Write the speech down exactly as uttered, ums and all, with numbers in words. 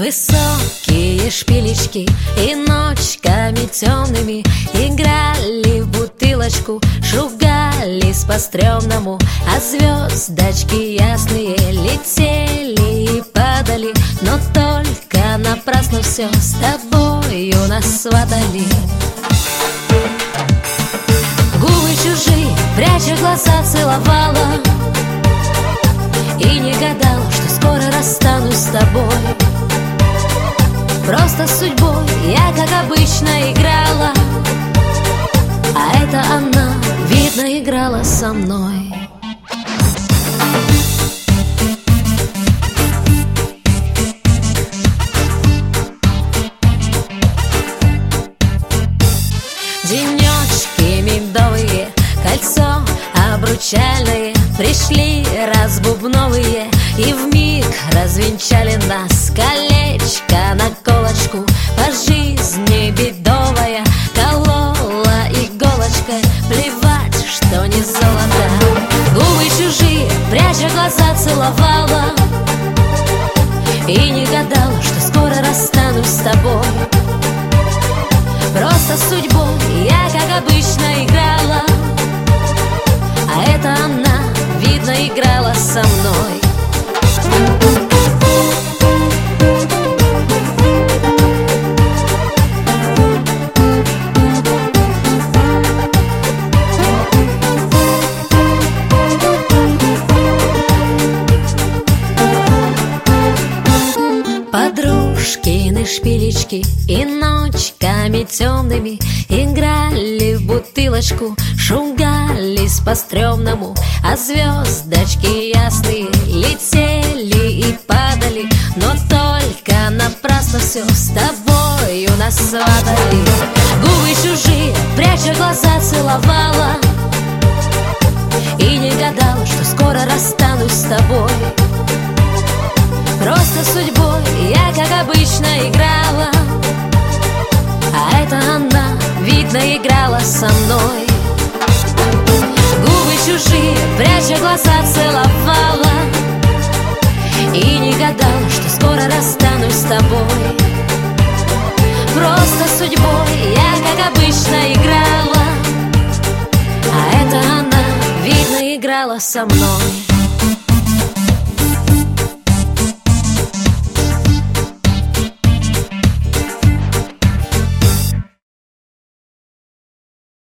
Высокие шпилечки и ночками темными играли в бутылочку, шугались по-стрёмному, а звездочки ясные летели и падали, но только напрасно все с тобою нас сватали. Губы чужие, пряча глаза, целовала и не гадала, что скоро расстанусь с тобой. Просто с судьбой я, как обычно, играла, а это она, видно, играла со мной. Денечки медовые, кольцо обручальное, пришли разбубновые и вмиг развенчали нас. Колечко на колочку, по жизни бедовая, колола иголочкой, плевать, что не золото. Губы чужие, пряча глаза, целовала и не гадала, что скоро расстанусь с тобой. Просто с судьбой я, как обычно, играла, а это она, видно, играла со мной. Подружкины шпилечки и ночками темными играли в бутылочку, шугались по-стрёмному, а звездочки ясные летели и падали, но только напрасно все с тобою нас сватали. Губы чужие, пряча глаза, целовала и не гадала, что скоро расстанусь с тобой. Просто судьбой я, как обычно, играла, а это она, видно, играла со мной. Губы чужие, пряча глаза, целовала и не гадала, что скоро расстанусь с тобой. Просто судьбой я, как обычно, играла, а это она, видно, играла со мной.